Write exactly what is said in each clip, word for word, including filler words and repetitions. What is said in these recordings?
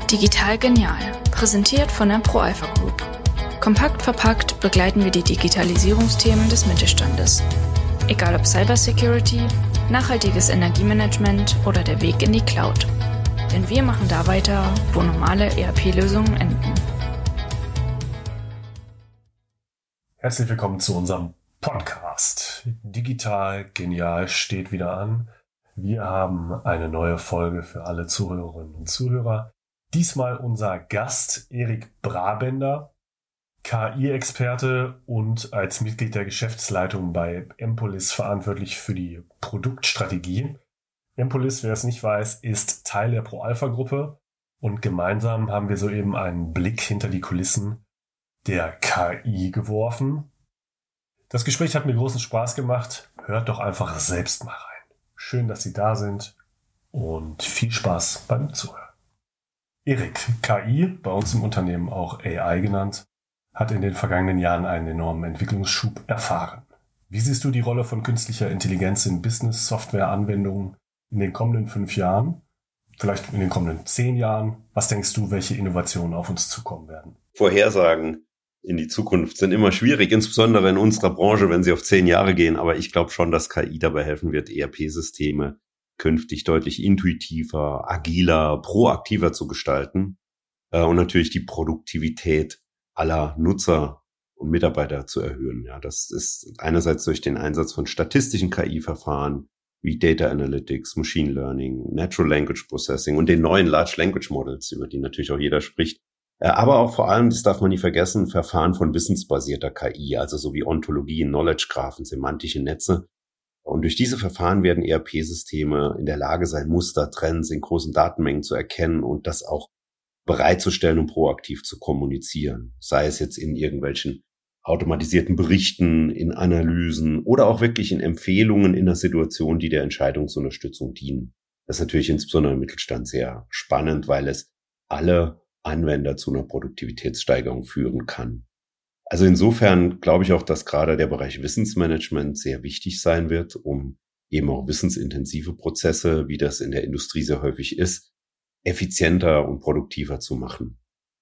Digital genial, präsentiert von der ProAlpha Group. Kompakt verpackt begleiten wir die Digitalisierungsthemen des Mittelstandes. Egal ob Cybersecurity, nachhaltiges Energiemanagement oder der Weg in die Cloud. Denn wir machen da weiter, wo normale E R P-Lösungen enden. Herzlich willkommen zu unserem Podcast. Digital genial steht wieder an. Wir haben eine neue Folge für alle Zuhörerinnen und Zuhörer. Diesmal unser Gast Erik Brabender, K I-Experte und als Mitglied der Geschäftsleitung bei Empolis verantwortlich für die Produktstrategie. Empolis, wer es nicht weiß, ist Teil der ProAlpha-Gruppe und gemeinsam haben wir soeben einen Blick hinter die Kulissen der K I geworfen. Das Gespräch hat mir großen Spaß gemacht. Hört doch einfach selbst mal rein. Schön, dass Sie da sind und viel Spaß beim Zuhören. Erik, K I, bei uns im Unternehmen auch A I genannt, hat in den vergangenen Jahren einen enormen Entwicklungsschub erfahren. Wie siehst du die Rolle von künstlicher Intelligenz in Business-Software-Anwendungen in den kommenden fünf Jahren? Vielleicht in den kommenden zehn Jahren? Was denkst du, welche Innovationen auf uns zukommen werden? Vorhersagen in die Zukunft sind immer schwierig, insbesondere in unserer Branche, wenn sie auf zehn Jahre gehen. Aber ich glaube schon, dass K I dabei helfen wird, E R P-Systeme künftig deutlich intuitiver, agiler, proaktiver zu gestalten äh, und natürlich die Produktivität aller Nutzer und Mitarbeiter zu erhöhen. Ja, das ist einerseits durch den Einsatz von statistischen K I-Verfahren wie Data Analytics, Machine Learning, Natural Language Processing und den neuen Large Language Models, über die natürlich auch jeder spricht. Aber auch vor allem, das darf man nie vergessen, Verfahren von wissensbasierter K I, also so wie Ontologien, Knowledge-Graphen, semantische Netze. Und durch diese Verfahren werden E R P-Systeme in der Lage sein, Muster, Trends in großen Datenmengen zu erkennen und das auch bereitzustellen und proaktiv zu kommunizieren. Sei es jetzt in irgendwelchen automatisierten Berichten, in Analysen oder auch wirklich in Empfehlungen in einer Situation, die der Entscheidungsunterstützung dienen. Das ist natürlich insbesondere im Mittelstand sehr spannend, weil es alle Anwender zu einer Produktivitätssteigerung führen kann. Also insofern glaube ich auch, dass gerade der Bereich Wissensmanagement sehr wichtig sein wird, um eben auch wissensintensive Prozesse, wie das in der Industrie sehr häufig ist, effizienter und produktiver zu machen.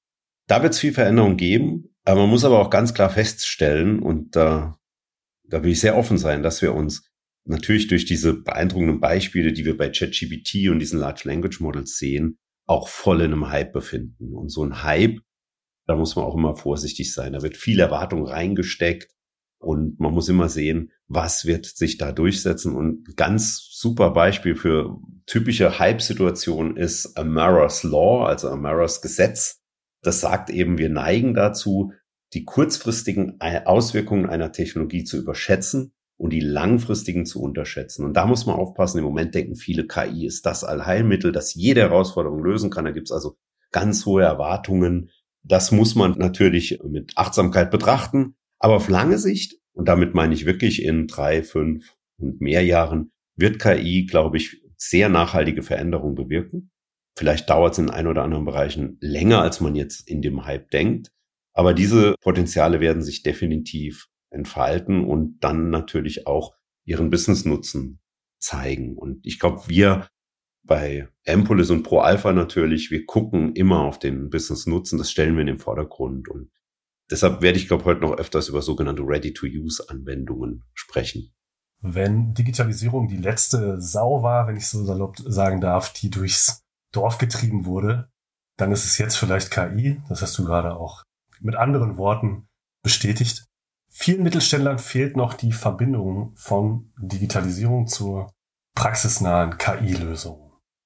Da wird es viel Veränderung geben, aber man muss aber auch ganz klar feststellen, und da, da will ich sehr offen sein, dass wir uns natürlich durch diese beeindruckenden Beispiele, die wir bei ChatGPT und diesen Large Language Models sehen, auch voll in einem Hype befinden. Und so ein Hype, da muss man auch immer vorsichtig sein. Da wird viel Erwartung reingesteckt und man muss immer sehen, was wird sich da durchsetzen. Und ein ganz super Beispiel für typische Hype-Situationen ist Amara's Law, also Amara's Gesetz. Das sagt eben, wir neigen dazu, die kurzfristigen Auswirkungen einer Technologie zu überschätzen und die langfristigen zu unterschätzen. Und da muss man aufpassen. Im Moment denken viele, K I ist das Allheilmittel, das jede Herausforderung lösen kann. Da gibt es also ganz hohe Erwartungen. Das muss man natürlich mit Achtsamkeit betrachten. Aber auf lange Sicht, und damit meine ich wirklich in drei, fünf und mehr Jahren, wird K I, glaube ich, sehr nachhaltige Veränderungen bewirken. Vielleicht dauert es in ein oder anderen Bereichen länger, als man jetzt in dem Hype denkt. Aber diese Potenziale werden sich definitiv entfalten und dann natürlich auch ihren Business-Nutzen zeigen. Und ich glaube, wir bei Empolis und ProAlpha natürlich, wir gucken immer auf den Business-Nutzen, das stellen wir in den Vordergrund. Und deshalb werde ich, glaube ich, heute noch öfters über sogenannte Ready-to-Use-Anwendungen sprechen. Wenn Digitalisierung die letzte Sau war, wenn ich so salopp sagen darf, die durchs Dorf getrieben wurde, dann ist es jetzt vielleicht K I. Das hast du gerade auch mit anderen Worten bestätigt. Vielen Mittelständlern fehlt noch die Verbindung von Digitalisierung zur praxisnahen K I-Lösung.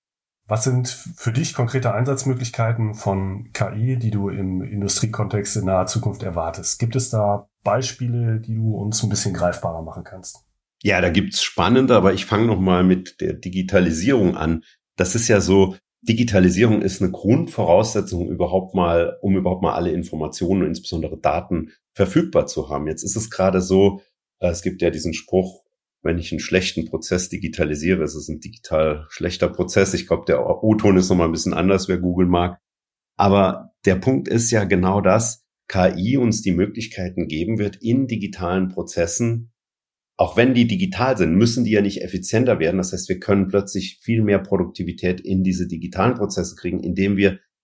Was sind für dich konkrete Einsatzmöglichkeiten von K I, die du im Industriekontext in naher Zukunft erwartest? Gibt es da Beispiele, die du uns ein bisschen greifbarer machen kannst? Ja, da gibt's spannende, aber ich fange noch mal mit der Digitalisierung an. Das ist ja so, Digitalisierung ist eine Grundvoraussetzung überhaupt mal, um überhaupt mal alle Informationen und insbesondere Daten verfügbar zu haben. Jetzt ist es gerade so, es gibt ja diesen Spruch, wenn ich einen schlechten Prozess digitalisiere, ist es ein digital schlechter Prozess. Ich glaube, der O-Ton ist nochmal ein bisschen anders, wer googeln mag. Aber der Punkt ist ja genau das, K I uns die Möglichkeiten geben wird, in digitalen Prozessen, auch wenn die digital sind, müssen die ja nicht effizienter werden. Das heißt, wir können plötzlich viel mehr Produktivität in diese digitalen Prozesse kriegen, indem wir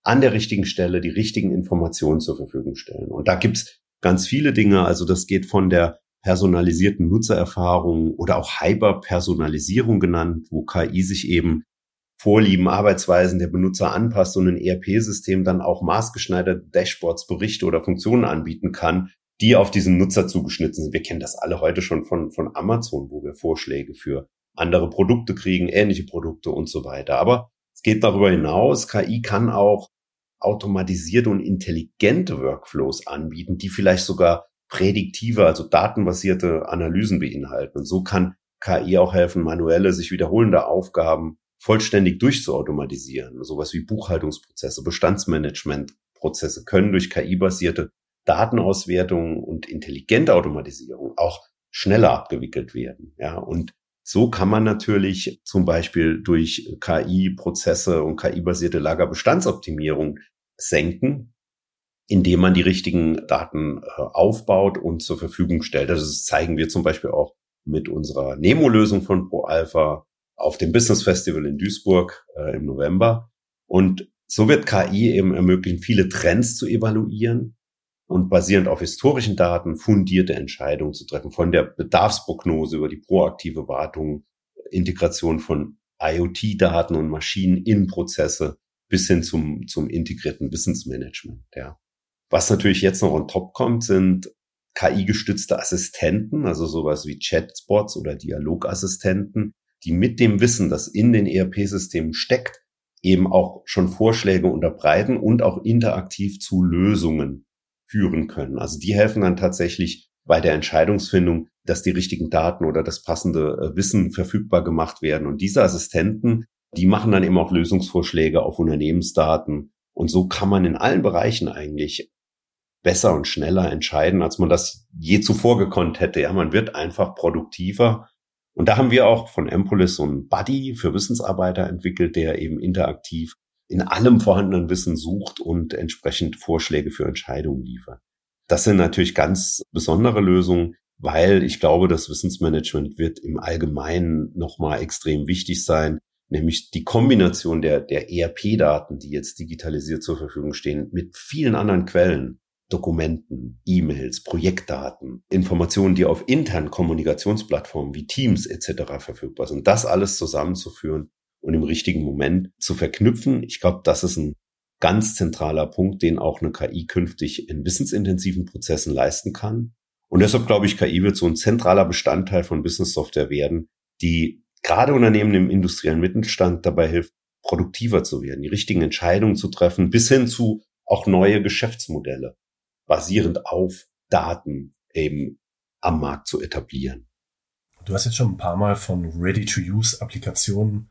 an der richtigen Stelle die richtigen Informationen zur Verfügung stellen. Und da gibt's ganz viele Dinge. Also das geht von der personalisierten Nutzererfahrung oder auch Hyperpersonalisierung genannt, wo K I sich eben Vorlieben, Arbeitsweisen der Benutzer anpasst und ein E R P-System dann auch maßgeschneiderte Dashboards, Berichte oder Funktionen anbieten kann, die auf diesen Nutzer zugeschnitten sind. Wir kennen das alle heute schon von, von Amazon, wo wir Vorschläge für andere Produkte kriegen, ähnliche Produkte und so weiter. Aber es geht darüber hinaus. K I kann auch automatisierte und intelligente Workflows anbieten, die vielleicht sogar prädiktive, also datenbasierte Analysen beinhalten. Und so kann K I auch helfen, manuelle, sich wiederholende Aufgaben vollständig durchzuautomatisieren. Sowas wie Buchhaltungsprozesse, Bestandsmanagementprozesse können durch K I-basierte Datenauswertung und intelligente Automatisierung auch schneller abgewickelt werden. Ja, und so kann man natürlich zum Beispiel durch K I-Prozesse und K I-basierte Lagerbestandsoptimierung senken, indem man die richtigen Daten äh, aufbaut und zur Verfügung stellt. Also das zeigen wir zum Beispiel auch mit unserer Nemo-Lösung von ProAlpha auf dem Business Festival in Duisburg äh, im November. Und so wird K I eben ermöglichen, viele Trends zu evaluieren und basierend auf historischen Daten fundierte Entscheidungen zu treffen, von der Bedarfsprognose über die proaktive Wartung, Integration von IoT-Daten und Maschinen in Prozesse bis hin zum, zum integrierten Wissensmanagement. Ja. Was natürlich jetzt noch on top kommt, sind K I-gestützte Assistenten, also sowas wie Chatbots oder Dialogassistenten, die mit dem Wissen, das in den E R P-Systemen steckt, eben auch schon Vorschläge unterbreiten und auch interaktiv zu Lösungen führen können. Also die helfen dann tatsächlich bei der Entscheidungsfindung, dass die richtigen Daten oder das passende Wissen verfügbar gemacht werden. Und diese Assistenten, die machen dann eben auch Lösungsvorschläge auf Unternehmensdaten. Und so kann man in allen Bereichen eigentlich besser und schneller entscheiden, als man das je zuvor gekonnt hätte. Ja, man wird einfach produktiver. Und da haben wir auch von Empolis so einen Buddy für Wissensarbeiter entwickelt, der eben interaktiv in allem vorhandenen Wissen sucht und entsprechend Vorschläge für Entscheidungen liefert. Das sind natürlich ganz besondere Lösungen, weil ich glaube, das Wissensmanagement wird im Allgemeinen nochmal extrem wichtig sein, nämlich die Kombination der, der E R P-Daten, die jetzt digitalisiert zur Verfügung stehen, mit vielen anderen Quellen, Dokumenten, E-Mails, Projektdaten, Informationen, die auf internen Kommunikationsplattformen wie Teams et cetera verfügbar sind. Das alles zusammenzuführen und im richtigen Moment zu verknüpfen. Ich glaube, das ist ein ganz zentraler Punkt, den auch eine K I künftig in wissensintensiven Prozessen leisten kann. Und deshalb glaube ich, K I wird so ein zentraler Bestandteil von Business Software werden, die gerade Unternehmen im industriellen Mittelstand dabei hilft, produktiver zu werden, die richtigen Entscheidungen zu treffen, bis hin zu auch neue Geschäftsmodelle basierend auf Daten eben am Markt zu etablieren. Du hast jetzt schon ein paar Mal von Ready-to-Use-Applikationen,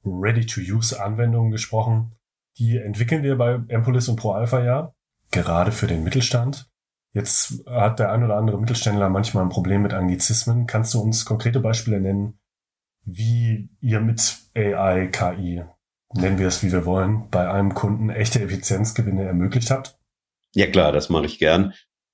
Ready-to-Use-Anwendungen gesprochen. Die entwickeln wir bei Empolis und ProAlpha ja, gerade für den Mittelstand. Jetzt hat der ein oder andere Mittelständler manchmal ein Problem mit Anglizismen. Kannst du uns konkrete Beispiele nennen, wie ihr mit A I, K I, nennen wir es wie wir wollen, bei einem Kunden echte Effizienzgewinne ermöglicht habt? Ja klar, das mache ich gern.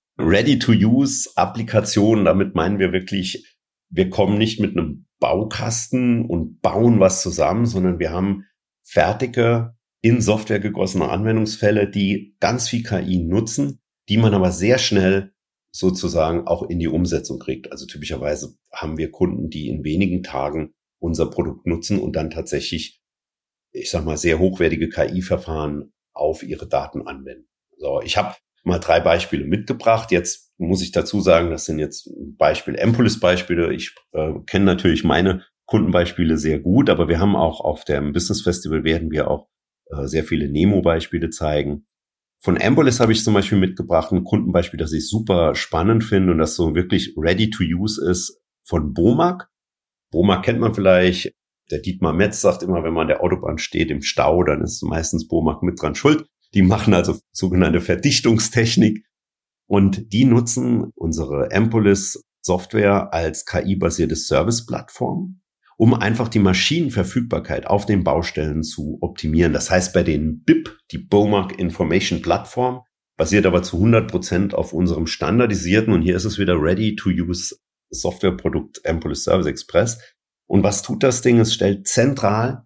Ready-to-Use-Applikationen, damit meinen wir wirklich, wir kommen nicht mit einem Baukasten und bauen was zusammen, sondern wir haben fertige, in Software gegossene Anwendungsfälle, die ganz viel K I nutzen, die man aber sehr schnell sozusagen auch in die Umsetzung kriegt. Also typischerweise haben wir Kunden, die in wenigen Tagen unser Produkt nutzen und dann tatsächlich, ich sag mal, sehr hochwertige K I-Verfahren auf ihre Daten anwenden. So, ich habe mal drei Beispiele mitgebracht. Jetzt muss ich dazu sagen, das sind jetzt Beispiele, Empolis-Beispiele. Ich äh, kenne natürlich meine Kundenbeispiele sehr gut, aber wir haben auch auf dem Business Festival werden wir auch äh, sehr viele Nemo-Beispiele zeigen. Von Empolis habe ich zum Beispiel mitgebracht ein Kundenbeispiel, das ich super spannend finde und das so wirklich ready to use ist, von Bomag. Bomag kennt man vielleicht. Der Dietmar Metz sagt immer, wenn man an der Autobahn steht im Stau, dann ist meistens Bomag mit dran schuld. Die machen also sogenannte Verdichtungstechnik und die nutzen unsere Empolis-Software als K I-basierte Service-Plattform, um einfach die Maschinenverfügbarkeit auf den Baustellen zu optimieren. Das heißt, bei den B I P, die Bomag Information Platform, basiert aber zu hundert Prozent auf unserem standardisierten, und hier ist es wieder Ready-to-Use Softwareprodukt Empolis Service Express. Und was tut das Ding? Es stellt zentral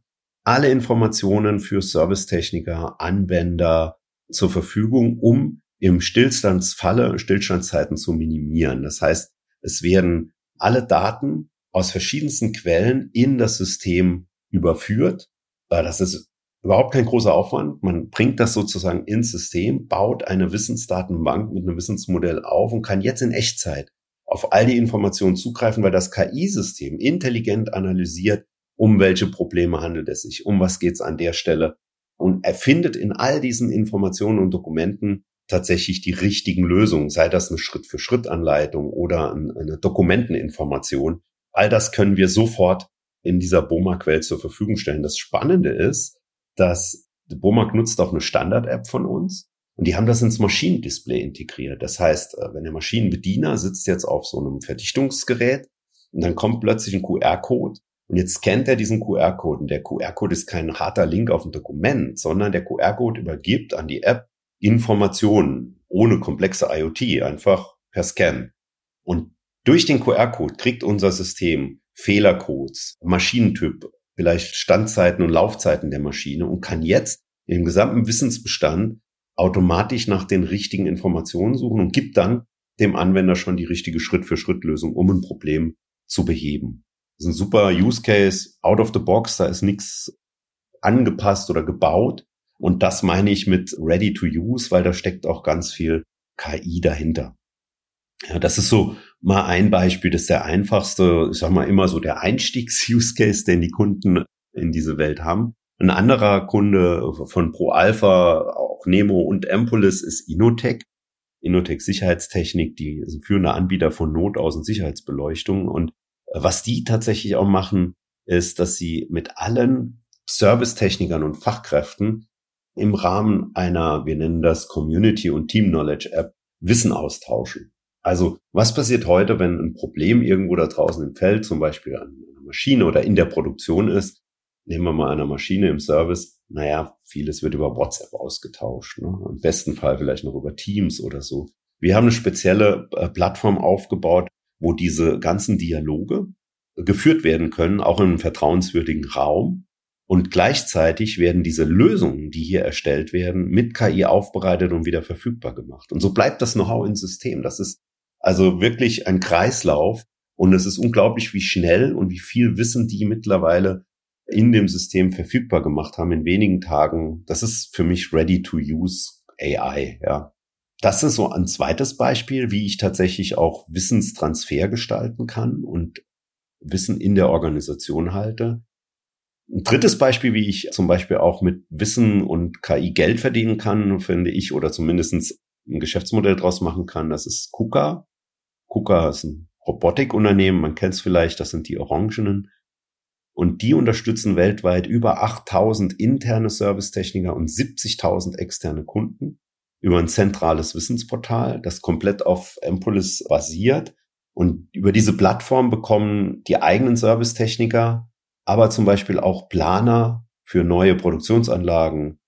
alle Informationen für Servicetechniker, Anwender zur Verfügung, um im Stillstandsfalle Stillstandszeiten zu minimieren. Das heißt, es werden alle Daten aus verschiedensten Quellen in das System überführt. Das ist überhaupt kein großer Aufwand. Man bringt das sozusagen ins System, baut eine Wissensdatenbank mit einem Wissensmodell auf und kann jetzt in Echtzeit auf all die Informationen zugreifen, weil das K I-System intelligent analysiert, um welche Probleme handelt es sich, um was geht es an der Stelle und erfindet in all diesen Informationen und Dokumenten tatsächlich die richtigen Lösungen, sei das eine Schritt-für-Schritt-Anleitung oder eine Dokumenteninformation. All das können wir sofort in dieser B O M A-Quelle zur Verfügung stellen. Das Spannende ist, dass B O M A nutzt auch eine Standard-App von uns und die haben das ins Maschinendisplay integriert. Das heißt, wenn der Maschinenbediener sitzt jetzt auf so einem Verdichtungsgerät und dann kommt plötzlich ein Q R-Code und jetzt scannt er diesen Q R-Code und der Q R-Code ist kein harter Link auf ein Dokument, sondern der Q R-Code übergibt an die App Informationen ohne komplexe I O T, einfach per Scan. Und durch den Q R-Code kriegt unser System Fehlercodes, Maschinentyp, vielleicht Standzeiten und Laufzeiten der Maschine und kann jetzt im gesamten Wissensbestand automatisch nach den richtigen Informationen suchen und gibt dann dem Anwender schon die richtige Schritt-für-Schritt-Lösung, um ein Problem zu beheben. Das ist ein super Use Case, out of the box, da ist nichts angepasst oder gebaut. Und das meine ich mit ready to use, weil da steckt auch ganz viel K I dahinter. Ja, das ist so mal ein Beispiel, das ist der einfachste, ich sag mal immer so der Einstiegs-Use Case, den die Kunden in diese Welt haben. Ein anderer Kunde von ProAlpha, auch Nemo und Empolis ist Innotec. Innotec Sicherheitstechnik, die sind führende Anbieter von Notaußen- und Sicherheitsbeleuchtung. Und was die tatsächlich auch machen, ist, dass sie mit allen Servicetechnikern und Fachkräften im Rahmen einer, wir nennen das Community- und Team-Knowledge-App, Wissen austauschen. Also was passiert heute, wenn ein Problem irgendwo da draußen im Feld, zum Beispiel an einer Maschine oder in der Produktion ist? Nehmen wir mal eine Maschine im Service. Naja, vieles wird über WhatsApp ausgetauscht. Ne? Im besten Fall vielleicht noch über Teams oder so. Wir haben eine spezielle äh, Plattform aufgebaut, wo diese ganzen Dialoge geführt werden können, auch in einem vertrauenswürdigen Raum. Und gleichzeitig werden diese Lösungen, die hier erstellt werden, mit K I aufbereitet und wieder verfügbar gemacht. Und so bleibt das Know-how ins System. Das ist also wirklich ein Kreislauf. Und es ist unglaublich, wie schnell und wie viel Wissen die mittlerweile in dem System verfügbar gemacht haben in wenigen Tagen. Das ist für mich ready to use A I, ja. Das ist so ein zweites Beispiel, wie ich tatsächlich auch Wissenstransfer gestalten kann und Wissen in der Organisation halte. Ein drittes Beispiel, wie ich zum Beispiel auch mit Wissen und K I Geld verdienen kann, finde ich, oder zumindest ein Geschäftsmodell draus machen kann, das ist KUKA. KUKA ist ein Robotikunternehmen, man kennt es vielleicht, das sind die Orangenen. Und die unterstützen weltweit über achttausend interne Servicetechniker und siebzigtausend externe Kunden über ein zentrales Wissensportal, das komplett auf Empolis basiert. Und über diese Plattform bekommen die eigenen Servicetechniker, aber zum Beispiel auch Planer für neue Produktionsanlagen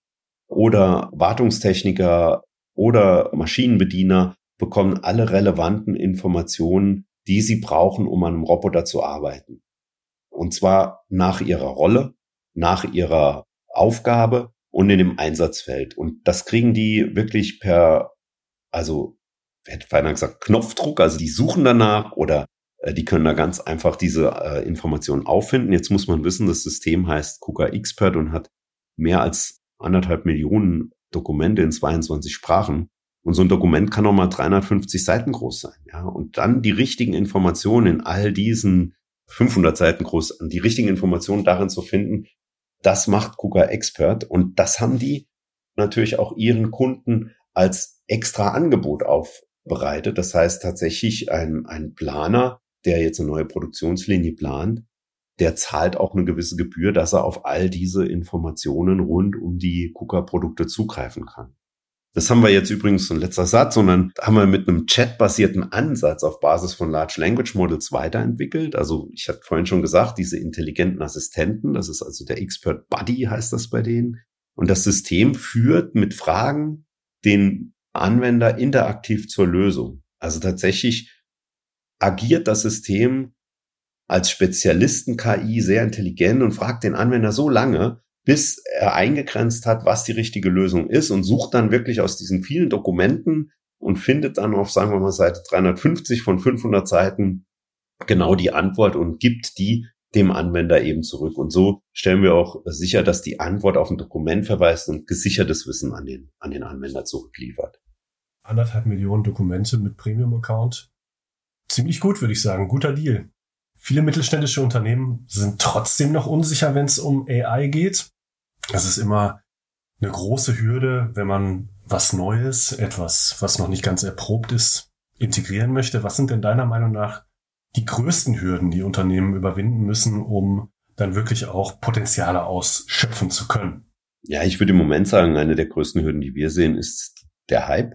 oder Wartungstechniker oder Maschinenbediener bekommen alle relevanten Informationen, die sie brauchen, um an einem Roboter zu arbeiten. Und zwar nach ihrer Rolle, nach ihrer Aufgabe und in dem Einsatzfeld. Und das kriegen die wirklich per, also, ich hätte beinahe gesagt, Knopfdruck. Also die suchen danach oder äh, die können da ganz einfach diese äh, Informationen auffinden. Jetzt muss man wissen, das System heißt KUKA Expert und hat mehr als anderthalb Millionen Dokumente in zweiundzwanzig Sprachen. Und so ein Dokument kann auch mal dreihundertfünfzig Seiten groß sein. Ja, und dann die richtigen Informationen in all diesen fünfhundert Seiten groß, die richtigen Informationen darin zu finden, das macht KUKA Expert. Und das haben die natürlich auch ihren Kunden als extra Angebot aufbereitet. Das heißt tatsächlich ein, ein Planer, der jetzt eine neue Produktionslinie plant, der zahlt auch eine gewisse Gebühr, dass er auf all diese Informationen rund um die KUKA-Produkte zugreifen kann. Das haben wir jetzt übrigens, ein letzter Satz, sondern haben wir mit einem chatbasierten Ansatz auf Basis von Large Language Models weiterentwickelt. Also ich hatte vorhin schon gesagt, diese intelligenten Assistenten, das ist also der Expert Buddy, heißt das bei denen. Und das System führt mit Fragen den Anwender interaktiv zur Lösung. Also tatsächlich agiert das System als Spezialisten-K I sehr intelligent und fragt den Anwender so lange, bis er eingegrenzt hat, was die richtige Lösung ist und sucht dann wirklich aus diesen vielen Dokumenten und findet dann auf, sagen wir mal, Seite dreihundertfünfzig von fünfhundert Seiten genau die Antwort und gibt die dem Anwender eben zurück. Und so stellen wir auch sicher, dass die Antwort auf ein Dokument verweist und gesichertes Wissen an den, an den Anwender zurückliefert. Anderthalb Millionen Dokumente mit Premium-Account. Ziemlich gut, würde ich sagen. Guter Deal. Viele mittelständische Unternehmen sind trotzdem noch unsicher, wenn es um A I geht. Das ist immer eine große Hürde, wenn man was Neues, etwas, was noch nicht ganz erprobt ist, integrieren möchte. Was sind denn deiner Meinung nach die größten Hürden, die Unternehmen überwinden müssen, um dann wirklich auch Potenziale ausschöpfen zu können? Ja, ich würde im Moment sagen, eine der größten Hürden, die wir sehen, ist der Hype.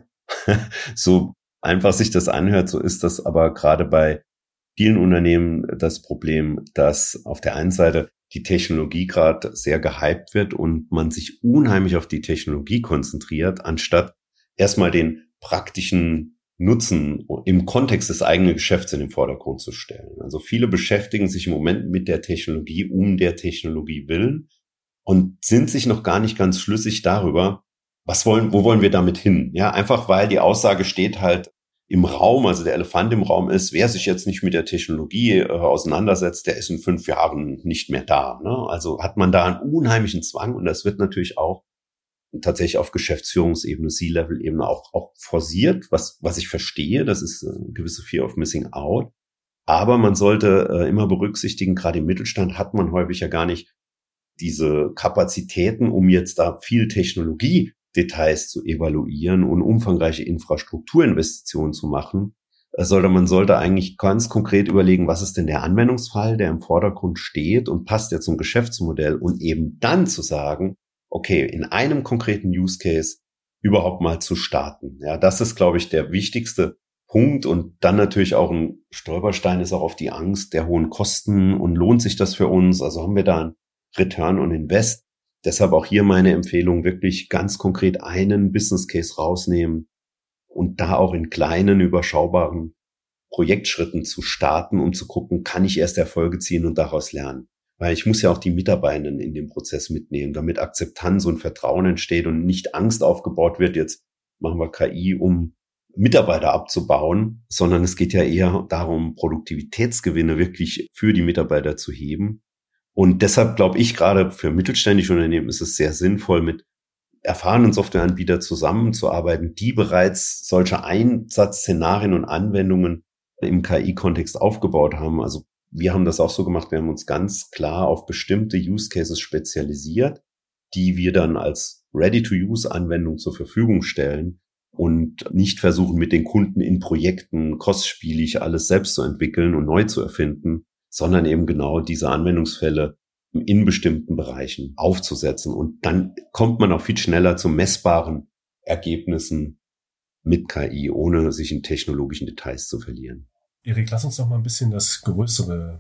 So einfach sich das anhört, so ist das aber gerade bei vielen Unternehmen das Problem, dass auf der einen Seite die Technologie gerade sehr gehypt wird und man sich unheimlich auf die Technologie konzentriert, anstatt erstmal den praktischen Nutzen im Kontext des eigenen Geschäfts in den Vordergrund zu stellen. Also viele beschäftigen sich im Moment mit der Technologie um der Technologie willen und sind sich noch gar nicht ganz schlüssig darüber, was wollen, wo wollen wir damit hin? Ja, einfach weil die Aussage steht halt im Raum, also der Elefant im Raum ist, wer sich jetzt nicht mit der Technologie äh, auseinandersetzt, der ist in fünf Jahren nicht mehr da. Ne? Also hat man da einen unheimlichen Zwang und das wird natürlich auch tatsächlich auf Geschäftsführungsebene, C-Level-Ebene auch, auch forciert, was, was ich verstehe. Das ist eine gewisse Fear of Missing Out. Aber man sollte äh, immer berücksichtigen, gerade im Mittelstand hat man häufig ja gar nicht diese Kapazitäten, um jetzt da viel Technologie Details zu evaluieren und umfangreiche Infrastrukturinvestitionen zu machen, sollte man sollte eigentlich ganz konkret überlegen, was ist denn der Anwendungsfall, der im Vordergrund steht und passt ja zum Geschäftsmodell und eben dann zu sagen, okay, in einem konkreten Use Case überhaupt mal zu starten. Ja, das ist, glaube ich, der wichtigste Punkt und dann natürlich auch ein Stolperstein ist auch auf die Angst der hohen Kosten und lohnt sich das für uns? Also haben wir da ein Return on Invest? Deshalb auch hier meine Empfehlung, wirklich ganz konkret einen Business Case rausnehmen und da auch in kleinen, überschaubaren Projektschritten zu starten, um zu gucken, kann ich erst Erfolge ziehen und daraus lernen. Weil ich muss ja auch die Mitarbeitenden in dem Prozess mitnehmen, damit Akzeptanz und Vertrauen entsteht und nicht Angst aufgebaut wird, jetzt machen wir K I, um Mitarbeiter abzubauen, sondern es geht ja eher darum, Produktivitätsgewinne wirklich für die Mitarbeiter zu heben. Und deshalb glaube ich, gerade für mittelständische Unternehmen ist es sehr sinnvoll, mit erfahrenen Softwareanbietern zusammenzuarbeiten, die bereits solche Einsatzszenarien und Anwendungen im K I-Kontext aufgebaut haben. Also wir haben das auch so gemacht, wir haben uns ganz klar auf bestimmte Use Cases spezialisiert, die wir dann als Ready-to-Use-Anwendung zur Verfügung stellen und nicht versuchen, mit den Kunden in Projekten kostspielig alles selbst zu entwickeln und neu zu erfinden, sondern eben genau diese Anwendungsfälle in bestimmten Bereichen aufzusetzen. Und dann kommt man auch viel schneller zu messbaren Ergebnissen mit K I, ohne sich in technologischen Details zu verlieren. Erik, lass uns noch mal ein bisschen das größere,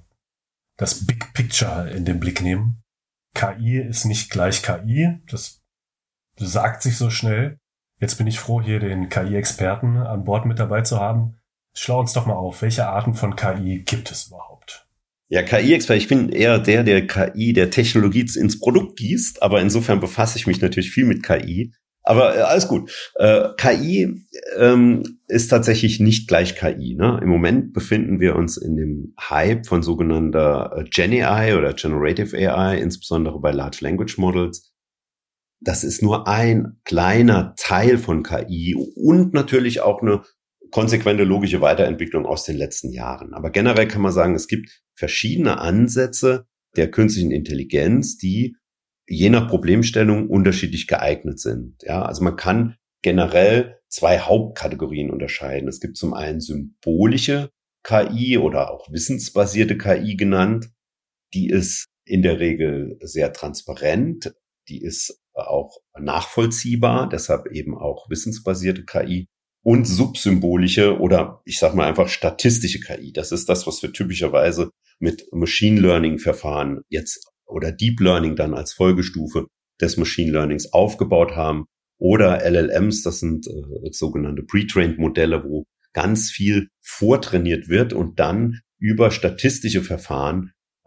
das Big Picture in den Blick nehmen. K I ist nicht gleich K I, das sagt sich so schnell. Jetzt bin ich froh, hier den K I-Experten an Bord mit dabei zu haben. Schlau uns doch mal auf, welche Arten von K I gibt es überhaupt? Ja, K I-Expert, ich bin eher der, der K I, der Technologie ins Produkt gießt, aber insofern befasse ich mich natürlich viel mit K I. Aber äh, alles gut. Äh, K I ähm, ist tatsächlich nicht gleich K I. Ne? Im Moment befinden wir uns in dem Hype von sogenannter äh, Gen A I oder Generative A I, insbesondere bei Large Language Models. Das ist nur ein kleiner Teil von K I und natürlich auch eine konsequente logische Weiterentwicklung aus den letzten Jahren. Aber generell kann man sagen, es gibt verschiedene Ansätze der künstlichen Intelligenz, die je nach Problemstellung unterschiedlich geeignet sind. Ja, also man kann generell zwei Hauptkategorien unterscheiden. Es gibt zum einen symbolische K I oder auch wissensbasierte K I genannt. Die ist in der Regel sehr transparent. Die ist auch nachvollziehbar, deshalb eben auch wissensbasierte K I. Und subsymbolische oder ich sag mal einfach statistische K I. Das ist das, was wir typischerweise mit Machine Learning Verfahren jetzt oder Deep Learning dann als Folgestufe des Machine Learnings aufgebaut haben. Oder L L Ms, das sind äh, sogenannte Pre-Trained Modelle, wo ganz viel vortrainiert wird und dann über statistische Verfahren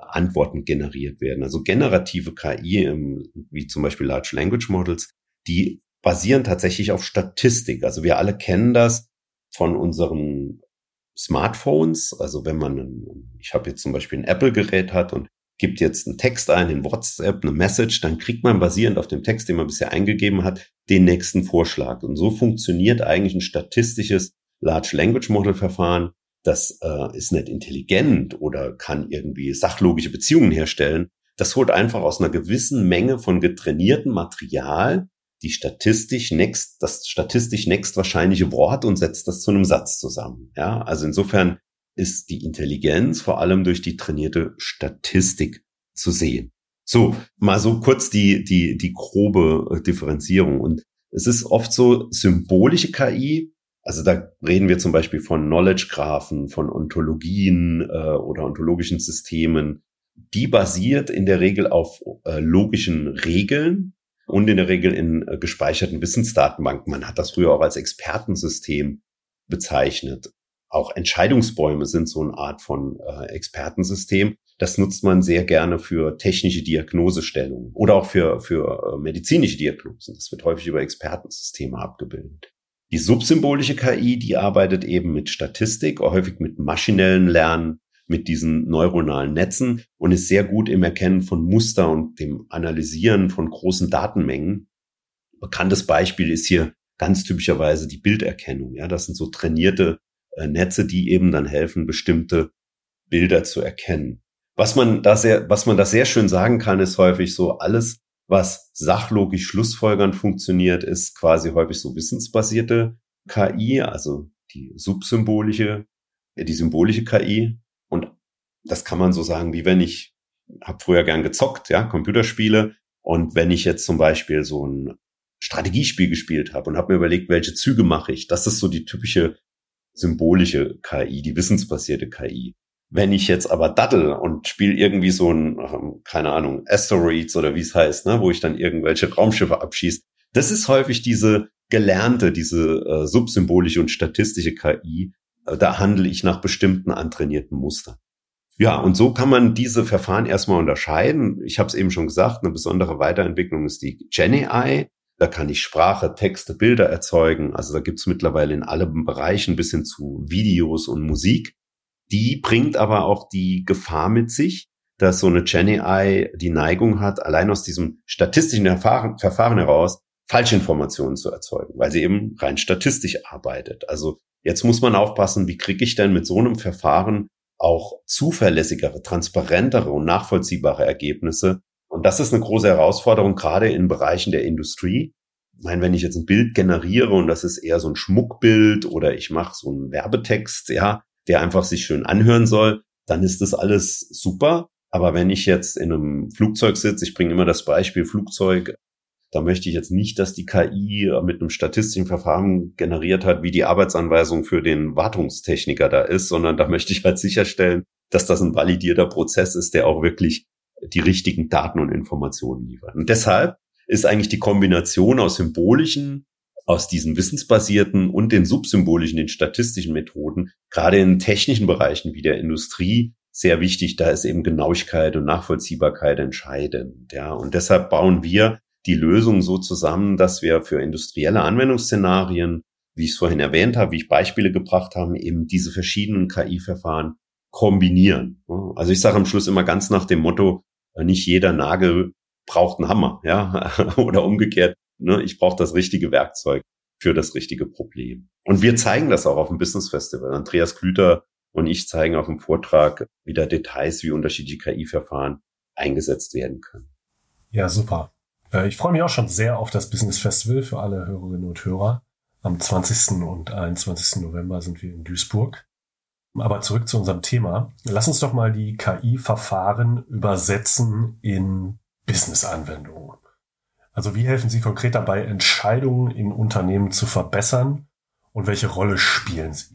Antworten generiert werden. Also generative K I, wie zum Beispiel Large Language Models, die basieren tatsächlich auf Statistik. Also wir alle kennen das von unseren Smartphones. Also wenn man, ein, ich habe jetzt zum Beispiel ein Apple-Gerät hat und gibt jetzt einen Text ein in WhatsApp, eine Message, dann kriegt man basierend auf dem Text, den man bisher eingegeben hat, den nächsten Vorschlag. Und so funktioniert eigentlich ein statistisches Large Language Model Verfahren. Das äh, ist nicht intelligent oder kann irgendwie sachlogische Beziehungen herstellen. Das holt einfach aus einer gewissen Menge von getrainiertem Material die statistisch next, das statistisch next wahrscheinliche Wort und setzt das zu einem Satz zusammen. Ja, also insofern ist die Intelligenz vor allem durch die trainierte Statistik zu sehen. So, mal so kurz die, die, die grobe Differenzierung. Und es ist oft so symbolische K I. Also da reden wir zum Beispiel von Knowledge-Graphen, von Ontologien äh, oder ontologischen Systemen. Die basiert in der Regel auf äh, logischen Regeln und in der Regel in äh, gespeicherten Wissensdatenbanken. Man hat das früher auch als Expertensystem bezeichnet. Auch Entscheidungsbäume sind so eine Art von äh, Expertensystem. Das nutzt man sehr gerne für technische Diagnosestellungen oder auch für, für äh, medizinische Diagnosen. Das wird häufig über Expertensysteme abgebildet. Die subsymbolische K I, die arbeitet eben mit Statistik, häufig mit maschinellen Lernen, mit diesen neuronalen Netzen und ist sehr gut im Erkennen von Muster und dem Analysieren von großen Datenmengen. Bekanntes Beispiel ist hier ganz typischerweise die Bilderkennung. Ja, das sind so trainierte äh, Netze, die eben dann helfen, bestimmte Bilder zu erkennen. Was man da sehr, was man da sehr schön sagen kann, ist häufig so alles, was sachlogisch schlussfolgernd funktioniert, ist quasi häufig so wissensbasierte K I, also die subsymbolische, die symbolische K I. Und das kann man so sagen, wie wenn ich, habe früher gern gezockt, ja, Computerspiele. Und wenn ich jetzt zum Beispiel so ein Strategiespiel gespielt habe und habe mir überlegt, welche Züge mache ich, das ist so die typische symbolische K I, die wissensbasierte K I. Wenn ich jetzt aber daddel und spiele irgendwie so ein, keine Ahnung, Asteroids oder wie es heißt, ne, wo ich dann irgendwelche Raumschiffe abschieße, das ist häufig diese gelernte, diese äh, subsymbolische und statistische K I. Äh, da handle ich nach bestimmten antrainierten Mustern. Ja, und so kann man diese Verfahren erstmal unterscheiden. Ich habe es eben schon gesagt, eine besondere Weiterentwicklung ist die GenAI. Da kann ich Sprache, Texte, Bilder erzeugen. Also da gibt's mittlerweile in allen Bereichen bis hin zu Videos und Musik. Die bringt aber auch die Gefahr mit sich, dass so eine GenAI die Neigung hat, allein aus diesem statistischen Verfahren, Verfahren heraus Falschinformationen zu erzeugen, weil sie eben rein statistisch arbeitet. Also jetzt muss man aufpassen, wie kriege ich denn mit so einem Verfahren auch zuverlässigere, transparentere und nachvollziehbare Ergebnisse. Und das ist eine große Herausforderung, gerade in Bereichen der Industrie. Ich meine, wenn ich jetzt ein Bild generiere und das ist eher so ein Schmuckbild oder ich mache so einen Werbetext, ja, der einfach sich schön anhören soll, dann ist das alles super. Aber wenn ich jetzt in einem Flugzeug sitze, ich bringe immer das Beispiel Flugzeug, da möchte ich jetzt nicht, dass die K I mit einem statistischen Verfahren generiert hat, wie die Arbeitsanweisung für den Wartungstechniker da ist, sondern da möchte ich halt sicherstellen, dass das ein validierter Prozess ist, der auch wirklich die richtigen Daten und Informationen liefert. Und deshalb ist eigentlich die Kombination aus symbolischen, aus diesen wissensbasierten und den subsymbolischen, den statistischen Methoden, gerade in technischen Bereichen wie der Industrie, sehr wichtig. Da ist eben Genauigkeit und Nachvollziehbarkeit entscheidend. Ja, und deshalb bauen wir die Lösung so zusammen, dass wir für industrielle Anwendungsszenarien, wie ich es vorhin erwähnt habe, wie ich Beispiele gebracht habe, eben diese verschiedenen K I-Verfahren kombinieren. Also ich sage am Schluss immer ganz nach dem Motto, nicht jeder Nagel braucht einen Hammer, ja, oder umgekehrt. Ne, ich brauche das richtige Werkzeug für das richtige Problem. Und wir zeigen das auch auf dem Business Festival. Andreas Klüter und ich zeigen auf dem Vortrag wieder Details, wie unterschiedliche K I-Verfahren eingesetzt werden können. Ja, super. Ich freue mich auch schon sehr auf das Business Festival für alle Hörerinnen und Hörer. Am zwanzigsten und einundzwanzigsten November sind wir in Duisburg. Aber zurück zu unserem Thema. Lass uns doch mal die K I-Verfahren übersetzen in Business-Anwendungen. Also wie helfen Sie konkret dabei, Entscheidungen in Unternehmen zu verbessern und welche Rolle spielen sie?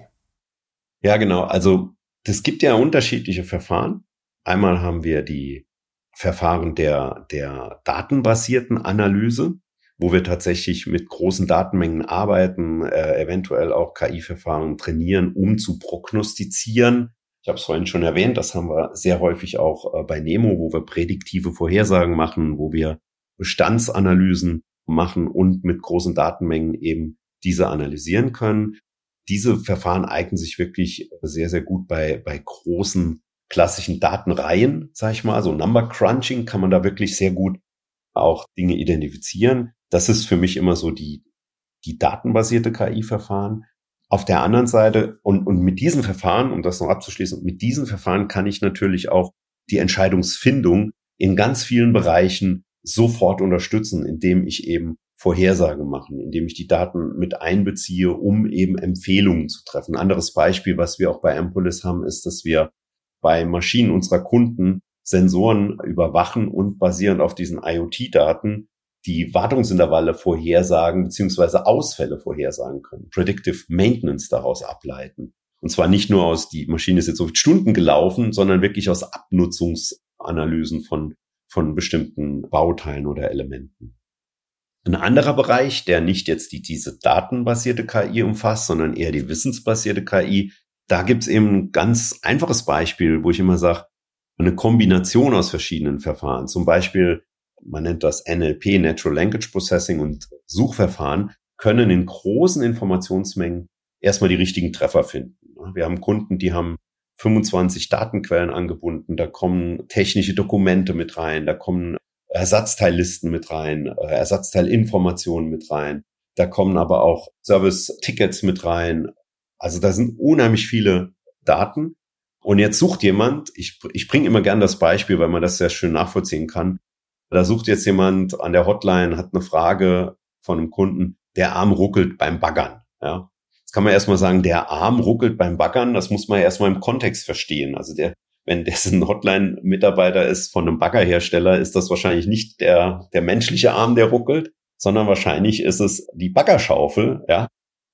Ja, genau. Also es gibt ja unterschiedliche Verfahren. Einmal haben wir die Verfahren der, der datenbasierten Analyse, wo wir tatsächlich mit großen Datenmengen arbeiten, äh, eventuell auch K I-Verfahren trainieren, um zu prognostizieren, Ich habe es vorhin schon erwähnt, das haben wir sehr häufig auch äh, bei Nemo, wo wir prädiktive Vorhersagen machen, wo wir Bestandsanalysen machen und mit großen Datenmengen eben diese analysieren können. Diese Verfahren eignen sich wirklich sehr, sehr gut bei, bei großen klassischen Datenreihen, sag ich mal. So Number Crunching kann man da wirklich sehr gut auch Dinge identifizieren. Das ist für mich immer so die, die datenbasierte K I-Verfahren. Auf der anderen Seite, und, und mit diesen Verfahren, um das noch abzuschließen, mit diesen Verfahren kann ich natürlich auch die Entscheidungsfindung in ganz vielen Bereichen sofort unterstützen, indem ich eben Vorhersagen mache, indem ich die Daten mit einbeziehe, um eben Empfehlungen zu treffen. Ein anderes Beispiel, was wir auch bei Ampolis haben, ist, dass wir bei Maschinen unserer Kunden Sensoren überwachen und basierend auf diesen IoT-Daten die Wartungsintervalle vorhersagen beziehungsweise Ausfälle vorhersagen können, Predictive Maintenance daraus ableiten. Und zwar nicht nur aus, die Maschine ist jetzt so viele Stunden gelaufen, sondern wirklich aus Abnutzungsanalysen von, von bestimmten Bauteilen oder Elementen. Ein anderer Bereich, der nicht jetzt die, diese datenbasierte K I umfasst, sondern eher die wissensbasierte K I, da gibt's eben ein ganz einfaches Beispiel, wo ich immer sage, eine Kombination aus verschiedenen Verfahren, zum Beispiel, man nennt das N L P, Natural Language Processing, und Suchverfahren können in großen Informationsmengen erstmal die richtigen Treffer finden. Wir haben Kunden, die haben fünfundzwanzig Datenquellen angebunden, da kommen technische Dokumente mit rein, da kommen Ersatzteillisten mit rein, Ersatzteilinformationen mit rein, da kommen aber auch Service-Tickets mit rein. Also da sind unheimlich viele Daten. Und jetzt sucht jemand, ich, ich bringe immer gern das Beispiel, weil man das sehr schön nachvollziehen kann. Da sucht jetzt jemand an der Hotline, hat eine Frage von einem Kunden, der Arm ruckelt beim Baggern. Ja, jetzt kann man erstmal sagen, der Arm ruckelt beim Baggern, das muss man ja erstmal im Kontext verstehen. Also der, wenn das ein Hotline-Mitarbeiter ist von einem Baggerhersteller, ist das wahrscheinlich nicht der, der menschliche Arm, der ruckelt, sondern wahrscheinlich ist es die Baggerschaufel, ja,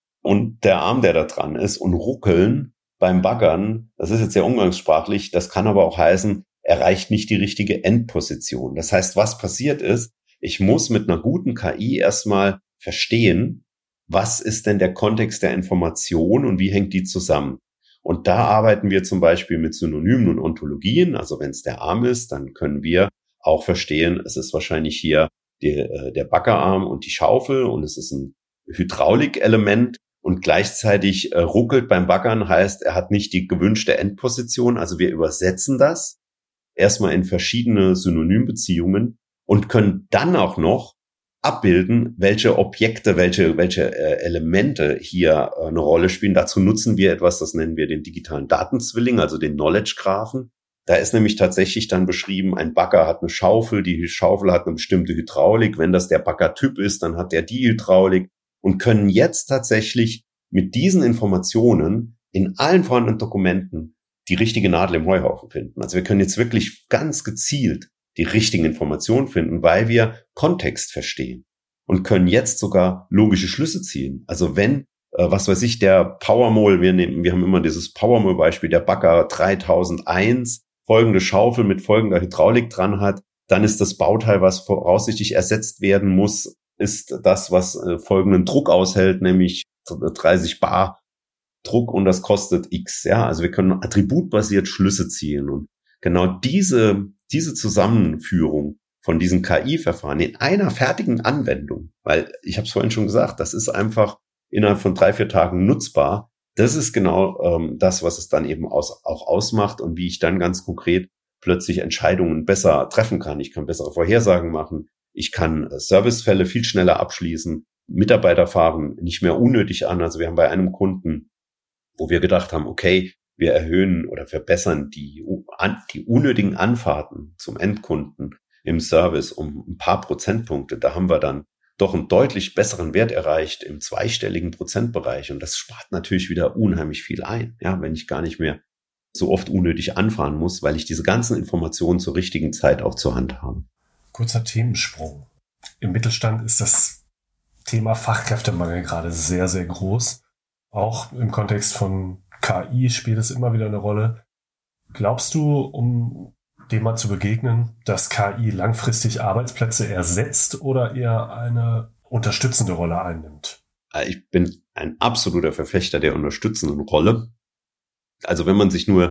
und der Arm, der da dran ist. Und ruckeln beim Baggern, das ist jetzt sehr umgangssprachlich, das kann aber auch heißen, erreicht nicht die richtige Endposition. Das heißt, was passiert ist, ich muss mit einer guten K I erstmal verstehen, was ist denn der Kontext der Information und wie hängt die zusammen. Und da arbeiten wir zum Beispiel mit Synonymen und Ontologien. Also wenn es der Arm ist, dann können wir auch verstehen, es ist wahrscheinlich hier die, der Baggerarm und die Schaufel und es ist ein Hydraulikelement. Und gleichzeitig äh, ruckelt beim Baggern heißt, er hat nicht die gewünschte Endposition. Also wir übersetzen das erstmal in verschiedene Synonymbeziehungen und können dann auch noch abbilden, welche Objekte, welche welche äh, Elemente hier äh, eine Rolle spielen. Dazu nutzen wir etwas, das nennen wir den digitalen Datenzwilling, also den Knowledge Graphen. Da ist nämlich tatsächlich dann beschrieben, ein Bagger hat eine Schaufel, die Schaufel hat eine bestimmte Hydraulik. Wenn das der Baggertyp ist, dann hat der die Hydraulik. Und können jetzt tatsächlich mit diesen Informationen in allen vorhandenen Dokumenten die richtige Nadel im Heuhaufen finden. Also wir können jetzt wirklich ganz gezielt die richtigen Informationen finden, weil wir Kontext verstehen und können jetzt sogar logische Schlüsse ziehen. Also wenn, äh, was weiß ich, der Powermole, wir nehmen, wir haben immer dieses Powermole-Beispiel, der Bagger dreitausendeins folgende Schaufel mit folgender Hydraulik dran hat, dann ist das Bauteil, was voraussichtlich ersetzt werden muss, ist das, was äh, folgenden Druck aushält, nämlich dreißig Bar Druck, und das kostet X. Ja, also wir können attributbasiert Schlüsse ziehen, und genau diese diese Zusammenführung von diesen K I-Verfahren in einer fertigen Anwendung, weil ich habe es vorhin schon gesagt, das ist einfach innerhalb von drei, vier Tagen nutzbar. Das ist genau ähm, das, was es dann eben aus, auch ausmacht und wie ich dann ganz konkret plötzlich Entscheidungen besser treffen kann. Ich kann bessere Vorhersagen machen. Ich kann Servicefälle viel schneller abschließen. Mitarbeiter fahren nicht mehr unnötig an. Also wir haben bei einem Kunden, wo wir gedacht haben, okay, wir erhöhen oder verbessern die, die unnötigen Anfahrten zum Endkunden im Service um ein paar Prozentpunkte. Da haben wir dann doch einen deutlich besseren Wert erreicht im zweistelligen Prozentbereich. Und das spart natürlich wieder unheimlich viel ein, ja, wenn ich gar nicht mehr so oft unnötig anfahren muss, weil ich diese ganzen Informationen zur richtigen Zeit auch zur Hand habe. Kurzer Themensprung. Im Mittelstand ist das Thema Fachkräftemangel gerade sehr, sehr groß. Auch im Kontext von K I spielt es immer wieder eine Rolle. Glaubst du, um dem mal zu begegnen, dass K I langfristig Arbeitsplätze ersetzt oder eher eine unterstützende Rolle einnimmt? Ich bin ein absoluter Verfechter der unterstützenden Rolle. Also wenn man sich nur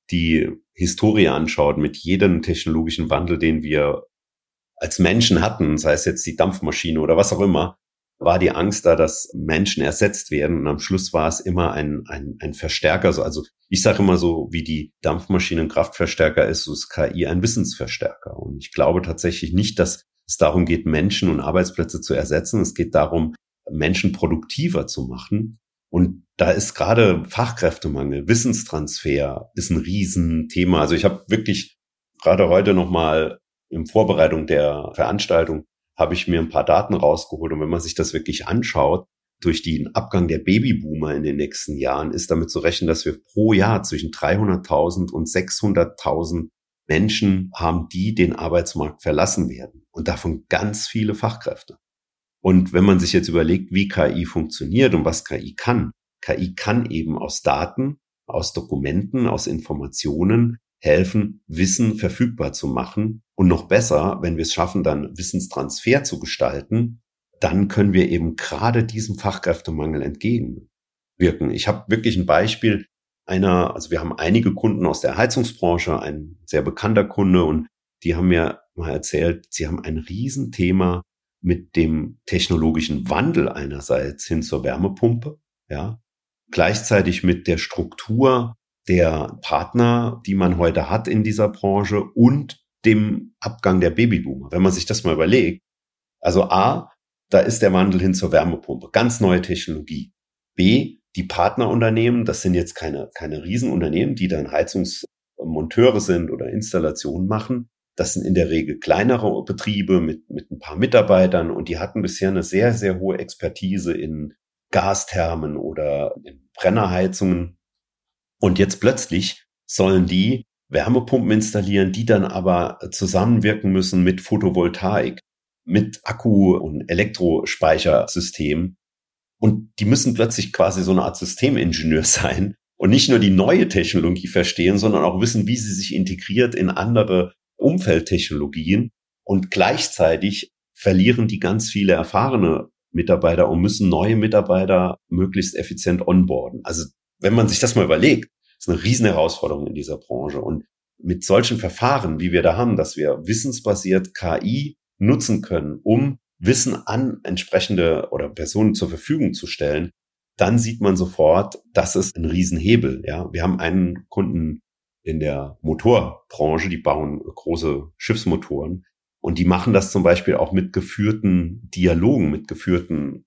die Historie anschaut, mit jedem technologischen Wandel, den wir als Menschen hatten, sei es jetzt die Dampfmaschine oder was auch immer, war die Angst da, dass Menschen ersetzt werden. Und am Schluss war es immer ein, ein, ein Verstärker. Also ich sage immer so, wie die Dampfmaschine ein Kraftverstärker ist, so ist K I ein Wissensverstärker. Und ich glaube tatsächlich nicht, dass es darum geht, Menschen und Arbeitsplätze zu ersetzen. Es geht darum, Menschen produktiver zu machen. Und da ist gerade Fachkräftemangel, Wissenstransfer ist ein Riesenthema. Also ich habe wirklich gerade heute nochmal in Vorbereitung der Veranstaltung habe ich mir ein paar Daten rausgeholt. Und wenn man sich das wirklich anschaut, durch den Abgang der Babyboomer in den nächsten Jahren ist damit zu rechnen, dass wir pro Jahr zwischen dreihunderttausend und sechshunderttausend Menschen haben, die den Arbeitsmarkt verlassen werden. Und davon ganz viele Fachkräfte. Und wenn man sich jetzt überlegt, wie K I funktioniert und was K I kann, K I kann eben aus Daten, aus Dokumenten, aus Informationen helfen, Wissen verfügbar zu machen. Und noch besser, wenn wir es schaffen, dann Wissenstransfer zu gestalten, dann können wir eben gerade diesem Fachkräftemangel entgegenwirken. Ich habe wirklich ein Beispiel einer, also wir haben einige Kunden aus der Heizungsbranche, ein sehr bekannter Kunde, und die haben mir mal erzählt, sie haben ein Riesenthema mit dem technologischen Wandel einerseits hin zur Wärmepumpe, ja, gleichzeitig mit der Struktur der Partner, die man heute hat in dieser Branche, und dem Abgang der Babyboomer. Wenn man sich das mal überlegt, also A, da ist der Wandel hin zur Wärmepumpe, ganz neue Technologie. B, die Partnerunternehmen, das sind jetzt keine, keine Riesenunternehmen, die dann Heizungsmonteure sind oder Installationen machen. Das sind in der Regel kleinere Betriebe mit, mit ein paar Mitarbeitern, und die hatten bisher eine sehr, sehr hohe Expertise in Gasthermen oder in Brennerheizungen. Und jetzt plötzlich sollen die Wärmepumpen installieren, die dann aber zusammenwirken müssen mit Photovoltaik, mit Akku- und Elektrospeichersystemen. Und die müssen plötzlich quasi so eine Art Systemingenieur sein und nicht nur die neue Technologie verstehen, sondern auch wissen, wie sie sich integriert in andere Umfeldtechnologien. Und gleichzeitig verlieren die ganz viele erfahrene Mitarbeiter und müssen neue Mitarbeiter möglichst effizient onboarden. Also wenn man sich das mal überlegt, ist eine riesen Herausforderung in dieser Branche. Und mit solchen Verfahren, wie wir da haben, dass wir wissensbasiert K I nutzen können, um Wissen an entsprechende oder Personen zur Verfügung zu stellen, dann sieht man sofort, das ist ein Riesenhebel. Ja, wir haben einen Kunden in der Motorbranche, die bauen große Schiffsmotoren, und die machen das zum Beispiel auch mit geführten Dialogen, mit geführten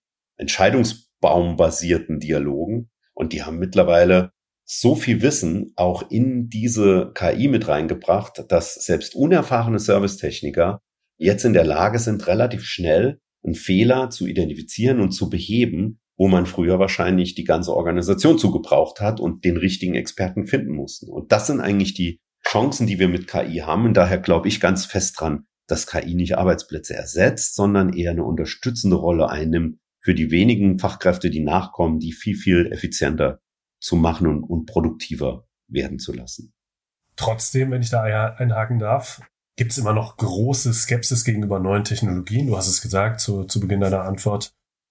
entscheidungsbaumbasierten Dialogen. Und die haben mittlerweile so viel Wissen auch in diese K I mit reingebracht, dass selbst unerfahrene Servicetechniker jetzt in der Lage sind, relativ schnell einen Fehler zu identifizieren und zu beheben, wo man früher wahrscheinlich die ganze Organisation zugebraucht hat und den richtigen Experten finden mussten. Und das sind eigentlich die Chancen, die wir mit K I haben. Und daher glaube ich ganz fest dran, dass K I nicht Arbeitsplätze ersetzt, sondern eher eine unterstützende Rolle einnimmt für die wenigen Fachkräfte, die nachkommen, die viel, viel effizienter zu machen und, und produktiver werden zu lassen. Trotzdem, wenn ich da einhaken darf, gibt es immer noch große Skepsis gegenüber neuen Technologien. Du hast es gesagt zu, zu Beginn deiner Antwort.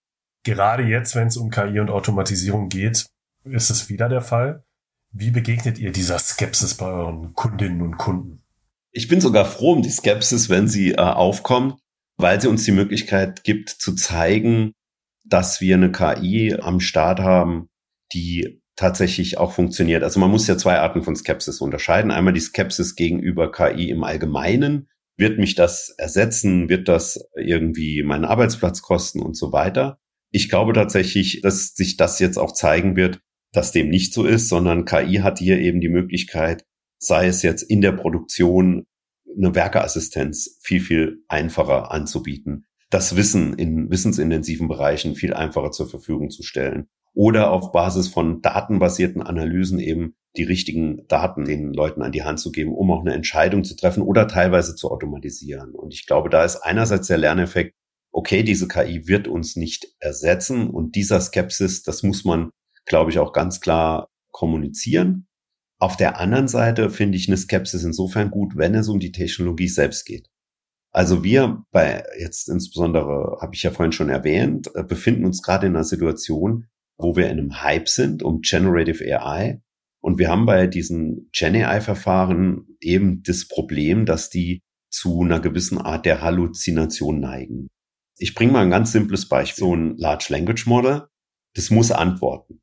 Gerade jetzt, wenn es um K I und Automatisierung geht, ist es wieder der Fall. Wie begegnet ihr dieser Skepsis bei euren Kundinnen und Kunden? Ich bin sogar froh um die Skepsis, wenn sie äh, aufkommt, weil sie uns die Möglichkeit gibt, zu zeigen, dass wir eine K I am Start haben, die tatsächlich auch funktioniert. Also man muss ja zwei Arten von Skepsis unterscheiden. Einmal die Skepsis gegenüber K I im Allgemeinen. Wird mich das ersetzen? Wird das irgendwie meinen Arbeitsplatz kosten und so weiter? Ich glaube tatsächlich, dass sich das jetzt auch zeigen wird, dass dem nicht so ist, sondern K I hat hier eben die Möglichkeit, sei es jetzt in der Produktion, eine Werkeassistenz viel, viel einfacher anzubieten, das Wissen in wissensintensiven Bereichen viel einfacher zur Verfügung zu stellen oder auf Basis von datenbasierten Analysen eben die richtigen Daten den Leuten an die Hand zu geben, um auch eine Entscheidung zu treffen oder teilweise zu automatisieren. Und ich glaube, da ist einerseits der Lerneffekt, okay, diese K I wird uns nicht ersetzen, und dieser Skepsis, das muss man, glaube ich, auch ganz klar kommunizieren. Auf der anderen Seite finde ich eine Skepsis insofern gut, wenn es um die Technologie selbst geht. Also wir bei, jetzt insbesondere, habe ich ja vorhin schon erwähnt, befinden uns gerade in einer Situation, wo wir in einem Hype sind um Generative A I. Und wir haben bei diesen Gen-A I-Verfahren eben das Problem, dass die zu einer gewissen Art der Halluzination neigen. Ich bringe mal ein ganz simples Beispiel. So ein Large Language Model, das muss antworten.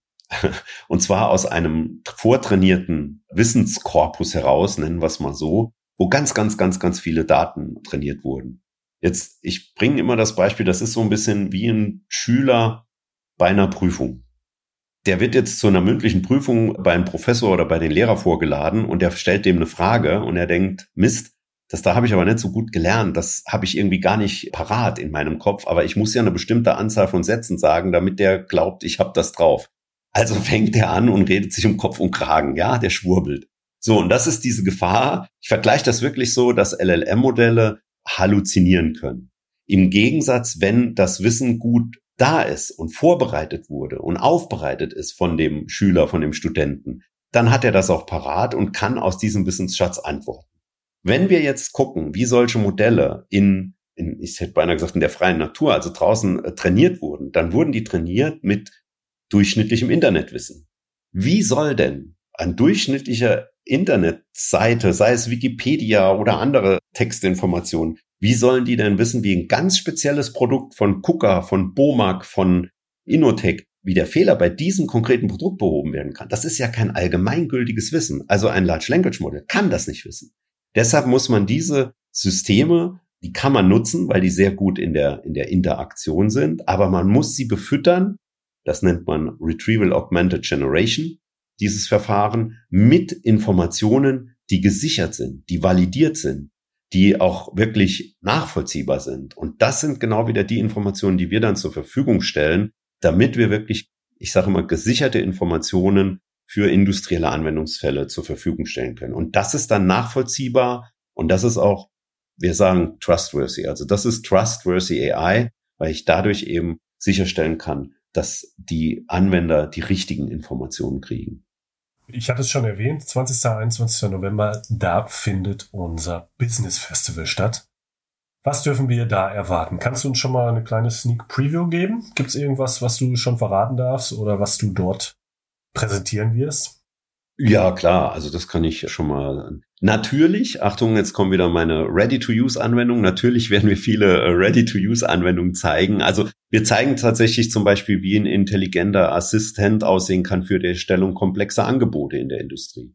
Und zwar aus einem vortrainierten Wissenskorpus heraus, nennen wir es mal so, wo ganz, ganz, ganz, ganz viele Daten trainiert wurden. Jetzt, ich bringe immer das Beispiel, das ist so ein bisschen wie ein Schüler bei einer Prüfung. Der wird jetzt zu einer mündlichen Prüfung bei einem Professor oder bei den Lehrer vorgeladen und der stellt dem eine Frage und er denkt, Mist, das da habe ich aber nicht so gut gelernt, das habe ich irgendwie gar nicht parat in meinem Kopf, aber ich muss ja eine bestimmte Anzahl von Sätzen sagen, damit der glaubt, ich habe das drauf. Also fängt er an und redet sich um Kopf und Kragen, ja, der schwurbelt. So, und das ist diese Gefahr. Ich vergleiche das wirklich so, dass L L M-Modelle halluzinieren können. Im Gegensatz, wenn das Wissen gut da ist und vorbereitet wurde und aufbereitet ist von dem Schüler, von dem Studenten, dann hat er das auch parat und kann aus diesem Wissensschatz antworten. Wenn wir jetzt gucken, wie solche Modelle in, in ich hätte beinahe gesagt, in der freien Natur, also draußen äh, trainiert wurden, dann wurden die trainiert mit durchschnittlichem Internetwissen. Wie soll denn ein durchschnittlicher Internetseite, sei es Wikipedia oder andere Textinformationen, wie sollen die denn wissen, wie ein ganz spezielles Produkt von KUKA, von BOMAG, von Innotech, wie der Fehler bei diesem konkreten Produkt behoben werden kann? Das ist ja kein allgemeingültiges Wissen. Also ein Large Language Model kann das nicht wissen. Deshalb muss man diese Systeme, die kann man nutzen, weil die sehr gut in der, in der Interaktion sind, aber man muss sie befüttern. Das nennt man Retrieval Augmented Generation, dieses Verfahren, mit Informationen, die gesichert sind, die validiert sind, die auch wirklich nachvollziehbar sind. Und das sind genau wieder die Informationen, die wir dann zur Verfügung stellen, damit wir wirklich, ich sage immer, gesicherte Informationen für industrielle Anwendungsfälle zur Verfügung stellen können. Und das ist dann nachvollziehbar und das ist auch, wir sagen, trustworthy. Also das ist trustworthy A I, weil ich dadurch eben sicherstellen kann, dass die Anwender die richtigen Informationen kriegen. Ich hatte es schon erwähnt, zwanzigster und einundzwanzigster November, da findet unser Business Festival statt. Was dürfen wir da erwarten? Kannst du uns schon mal eine kleine Sneak Preview geben? Gibt es irgendwas, was du schon verraten darfst oder was du dort präsentieren wirst? Ja, klar, also das kann ich schon mal. Natürlich, Achtung, jetzt kommen wieder meine Ready-to-Use-Anwendungen. Natürlich werden wir viele Ready-to-Use-Anwendungen zeigen. Also wir zeigen tatsächlich zum Beispiel, wie ein intelligenter Assistent aussehen kann für die Erstellung komplexer Angebote in der Industrie.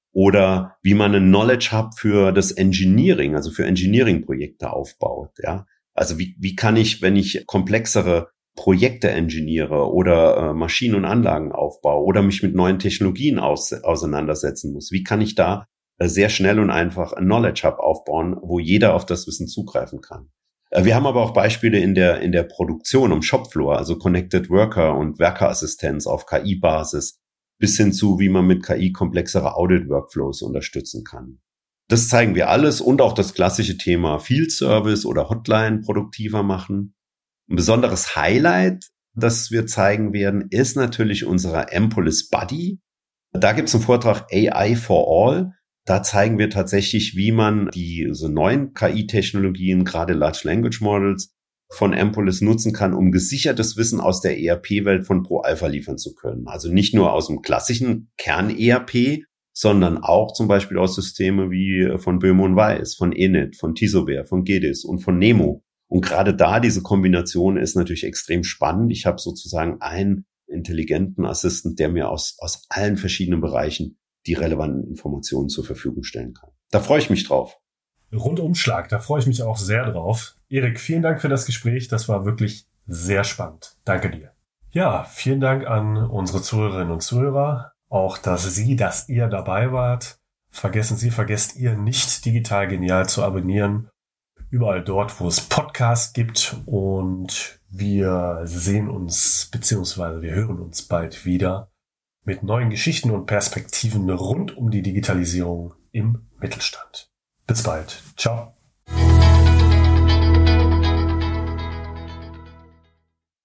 Oder wie man einen Knowledge Hub für das Engineering, also für Engineering-Projekte aufbaut. Ja, also wie, wie kann ich, wenn ich komplexere Projekte engineere oder äh, Maschinen und Anlagen aufbaue oder mich mit neuen Technologien aus, auseinandersetzen muss, wie kann ich da äh, sehr schnell und einfach ein Knowledge Hub aufbauen, wo jeder auf das Wissen zugreifen kann. Äh, wir haben aber auch Beispiele in der in der Produktion am Shopfloor, also Connected Worker und Werkerassistenz auf K I-Basis, bis hin zu, wie man mit K I komplexere Audit-Workflows unterstützen kann. Das zeigen wir alles und auch das klassische Thema Field Service oder Hotline produktiver machen. Ein besonderes Highlight, das wir zeigen werden, ist natürlich unser Ampolis Buddy. Da gibt es einen Vortrag A I for All. Da zeigen wir tatsächlich, wie man die so neuen K I-Technologien, gerade Large Language Models von Ampolis nutzen kann, um gesichertes Wissen aus der E R P-Welt von ProAlpha liefern zu können. Also nicht nur aus dem klassischen Kern-E R P, sondern auch zum Beispiel aus Systemen wie von Böhm und Weiss, von Enit, von Tisover, von Gedis und von Nemo. Und gerade da, diese Kombination ist natürlich extrem spannend. Ich habe sozusagen einen intelligenten Assistent, der mir aus, aus allen verschiedenen Bereichen die relevanten Informationen zur Verfügung stellen kann. Da freue ich mich drauf. Rundumschlag, da freue ich mich auch sehr drauf. Erik, vielen Dank für das Gespräch. Das war wirklich sehr spannend. Danke dir. Ja, vielen Dank an unsere Zuhörerinnen und Zuhörer. Auch, dass Sie, dass ihr dabei wart. Vergessen Sie, vergesst ihr nicht, Digital Genial zu abonnieren. Überall dort, wo es Podcasts gibt, und wir sehen uns beziehungsweise wir hören uns bald wieder mit neuen Geschichten und Perspektiven rund um die Digitalisierung im Mittelstand. Bis bald. Ciao.